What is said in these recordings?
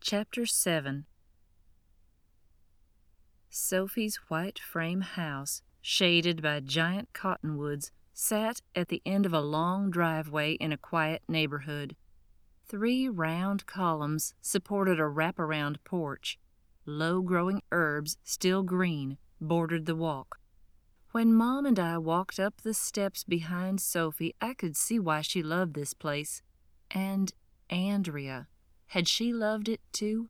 Chapter 7. Sophie's white frame house, shaded by giant cottonwoods, sat at the end of a long driveway in a quiet neighborhood. 3 round columns supported a wraparound porch. Low-growing herbs, still green, bordered the walk. When Mom and I walked up the steps behind Sophie, I could see why she loved this place. And Andrea. Had she loved it too?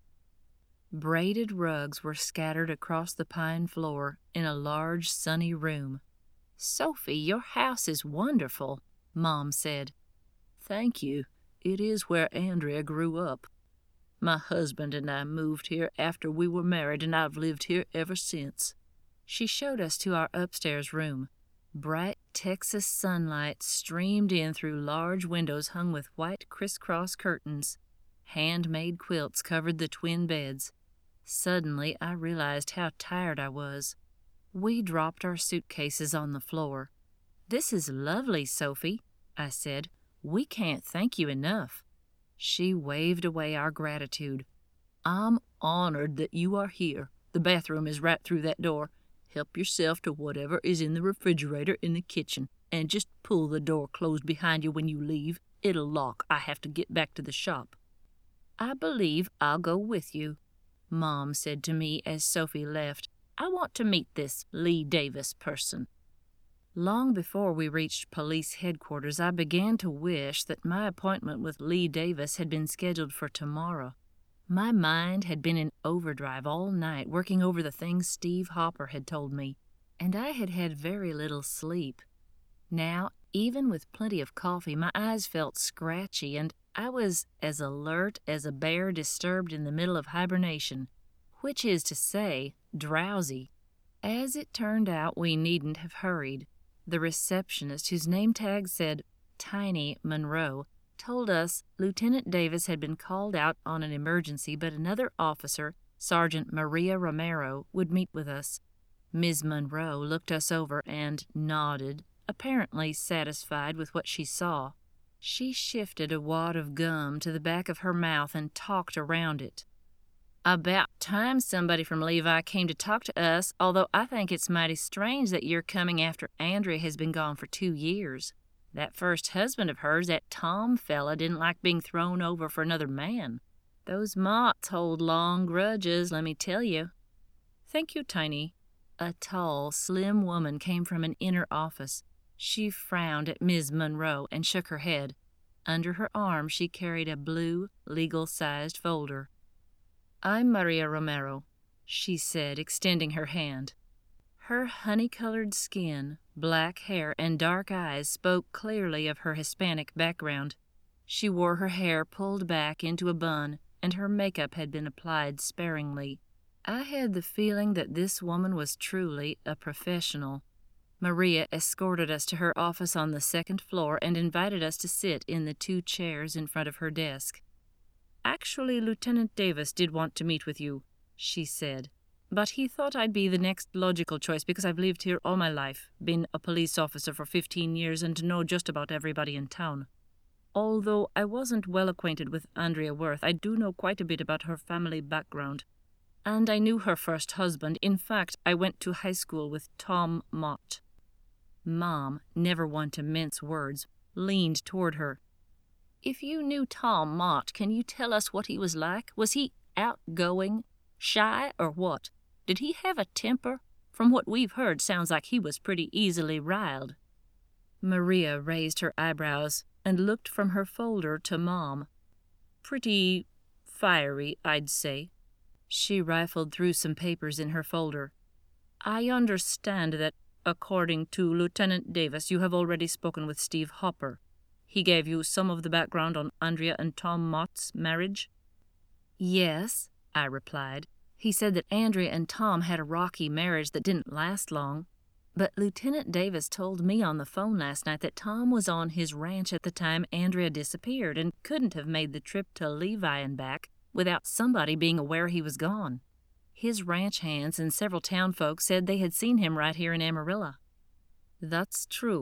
Braided rugs were scattered across the pine floor in a large, sunny room. "Sophie, your house is wonderful," Mom said. "Thank you. It is where Andrea grew up. My husband and I moved here after we were married, and I've lived here ever since." She showed us to our upstairs room. Bright Texas sunlight streamed in through large windows hung with white crisscross curtains. Handmade quilts covered the twin beds. Suddenly, I realized how tired I was. We dropped our suitcases on the floor. "This is lovely, Sophie," I said. "We can't thank you enough." She waved away our gratitude. "I'm honored that you are here. The bathroom is right through that door. Help yourself to whatever is in the refrigerator in the kitchen, and just pull the door closed behind you when you leave. It'll lock. I have to get back to the shop." "I believe I'll go with you," Mom said to me as Sophie left. "I want to meet this Lee Davis person." Long before we reached police headquarters, I began to wish that my appointment with Lee Davis had been scheduled for tomorrow. My mind had been in overdrive all night, working over the things Steve Hopper had told me, and I had had very little sleep. Now, even with plenty of coffee, my eyes felt scratchy, and I was as alert as a bear disturbed in the middle of hibernation, which is to say, drowsy. As it turned out, we needn't have hurried. The receptionist, whose name tag said Tiny Monroe, told us Lieutenant Davis had been called out on an emergency, but another officer, Sergeant Maria Romero, would meet with us. Ms. Monroe looked us over and nodded, apparently satisfied with what she saw. She shifted a wad of gum to the back of her mouth and talked around it. "About time somebody from Levi came to talk to us, although I think it's mighty strange that you're coming after Andrea has been gone for 2 years. That first husband of hers, that Tom fella, didn't like being thrown over for another man. Those Motts hold long grudges, let me tell you." "Thank you, Tiny." A tall, slim woman came from an inner office. She frowned at Ms. Monroe and shook her head. Under her arm she carried a blue, legal-sized folder. "I'm Maria Romero," she said, extending her hand. Her honey-colored skin, black hair, and dark eyes spoke clearly of her Hispanic background. She wore her hair pulled back into a bun, and her makeup had been applied sparingly. I had the feeling that this woman was truly a professional. Maria escorted us to her office on the 2nd floor and invited us to sit in the 2 chairs in front of her desk. "Actually, Lieutenant Davis did want to meet with you," she said, "but he thought I'd be the next logical choice because I've lived here all my life, been a police officer for 15 years, and know just about everybody in town. Although I wasn't well acquainted with Andrea Worth, I do know quite a bit about her family background. And I knew her first husband. In fact, I went to high school with Tom Mott." Mom, never one to mince words, leaned toward her. "If you knew Tom Mott, can you tell us what he was like? Was he outgoing, shy, or what? Did he have a temper? From what we've heard, sounds like he was pretty easily riled." Maria raised her eyebrows and looked from her folder to Mom. "Pretty fiery, I'd say." She rifled through some papers in her folder. "I understand that, according to Lieutenant Davis, you have already spoken with Steve Hopper. He gave you some of the background on Andrea and Tom Mott's marriage?" "Yes," I replied. "He said that Andrea and Tom had a rocky marriage that didn't last long. But Lieutenant Davis told me on the phone last night that Tom was on his ranch at the time Andrea disappeared and couldn't have made the trip to Levi and back without somebody being aware he was gone. His ranch hands and several town folks said they had seen him right here in Amarillo." "That's true.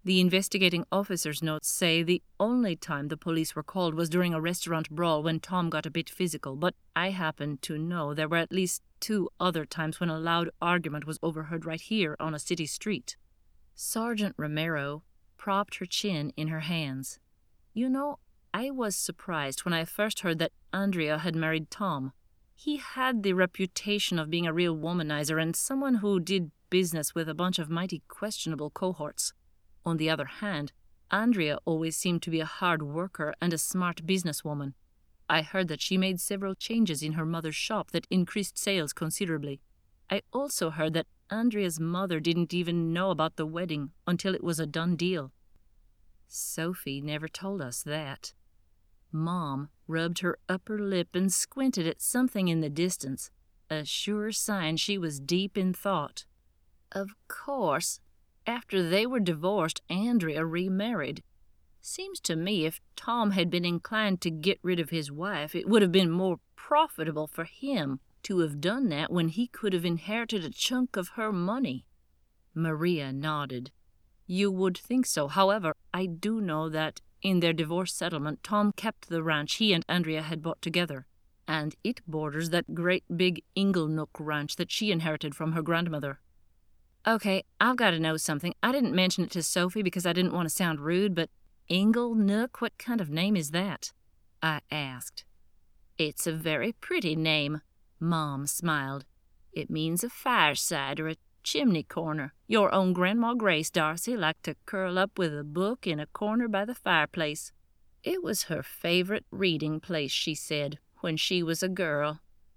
The investigating officer's notes say the only time the police were called was during a restaurant brawl when Tom got a bit physical, but I happen to know there were at least 2 other times when a loud argument was overheard right here on a city street. Sergeant Romero propped her chin in her hands. You know, I was surprised when I first heard that Andrea had married Tom. He had the reputation of being a real womanizer and someone who did business with a bunch of mighty questionable cohorts. On the other hand, Andrea always seemed to be a hard worker and a smart businesswoman. I heard that she made several changes in her mother's shop that increased sales considerably. I also heard that Andrea's mother didn't even know about the wedding until it was a done deal. Sophie never told us that. Mom rubbed her upper lip and squinted at something in the distance, a sure sign she was deep in thought. Of course, after they were divorced, Andrea remarried. Seems to me if Tom had been inclined to get rid of his wife, it would have been more profitable for him to have done that when he could have inherited a chunk of her money. Maria nodded. You would think so. However, I do know that in their divorce settlement, Tom kept the ranch he and Andrea had bought together, and it borders that great big Inglenook ranch that she inherited from her grandmother. Okay, I've got to know something. I didn't mention it to Sophie because I didn't want to sound rude, but Inglenook, what kind of name is that? I asked. It's a very pretty name, Mom smiled. It means a fireside or a chimney corner. Your own Grandma Grace, Darcy, liked to curl up with a book in a corner by the fireplace. It was her favorite reading place, she said, when she was a girl.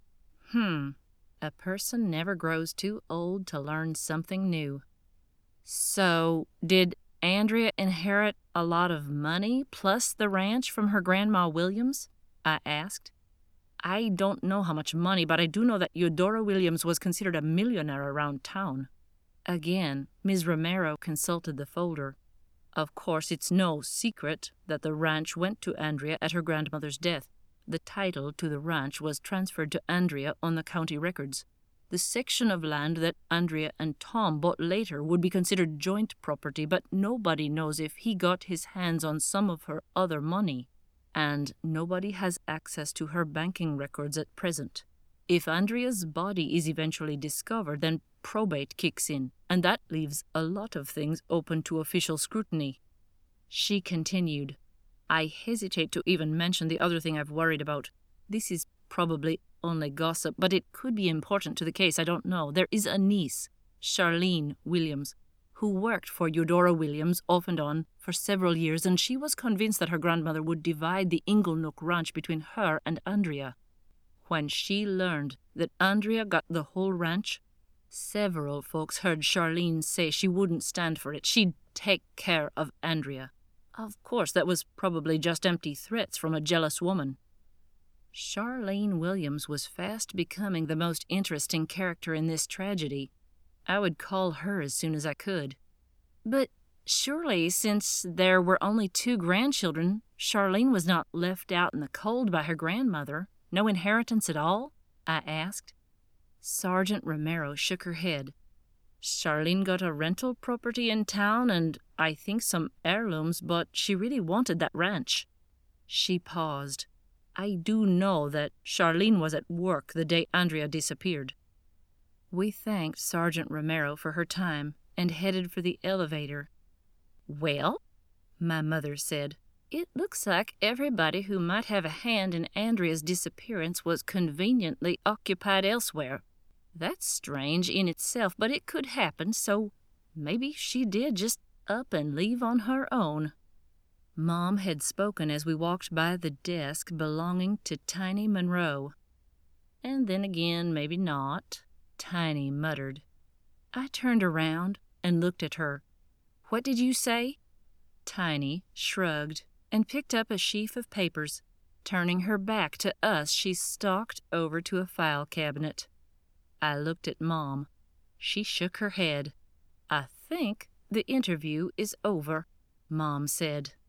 A person never grows too old to learn something new. So, did Andrea inherit a lot of money plus the ranch from her Grandma Williams? I asked. I don't know how much money, but I do know that Eudora Williams was considered a millionaire around town. Again, Ms. Romero consulted the folder. Of course, it's no secret that the ranch went to Andrea at her grandmother's death. The title to the ranch was transferred to Andrea on the county records. The section of land that Andrea and Tom bought later would be considered joint property, but nobody knows if he got his hands on some of her other money. And nobody has access to her banking records at present. If Andrea's body is eventually discovered, then probate kicks in, and that leaves a lot of things open to official scrutiny. She continued, I hesitate to even mention the other thing I've worried about. This is probably only gossip, but it could be important to the case, I don't know. There is a niece, Charlene Williams, who worked for Eudora Williams off and on for several years, and she was convinced that her grandmother would divide the Inglenook ranch between her and Andrea. When she learned that Andrea got the whole ranch, several folks heard Charlene say she wouldn't stand for it. She'd take care of Andrea. Of course, that was probably just empty threats from a jealous woman. Charlene Williams was fast becoming the most interesting character in this tragedy. I would call her as soon as I could. But surely, since there were only 2 grandchildren, Charlene was not left out in the cold by her grandmother. No inheritance at all? I asked. Sergeant Romero shook her head. Charlene got a rental property in town and I think some heirlooms, but she really wanted that ranch. She paused. I do know that Charlene was at work the day Andrea disappeared. We thanked Sergeant Romero for her time and headed for the elevator. Well, my mother said, it looks like everybody who might have a hand in Andrea's disappearance was conveniently occupied elsewhere. That's strange in itself, but it could happen, so maybe she did just up and leave on her own. Mom had spoken as we walked by the desk belonging to Tiny Monroe. And then again, maybe not, Tiny muttered. I turned around and looked at her. What did you say? Tiny shrugged and picked up a sheaf of papers. Turning her back to us, she stalked over to a file cabinet. I looked at Mom. She shook her head. I think the interview is over, Mom said.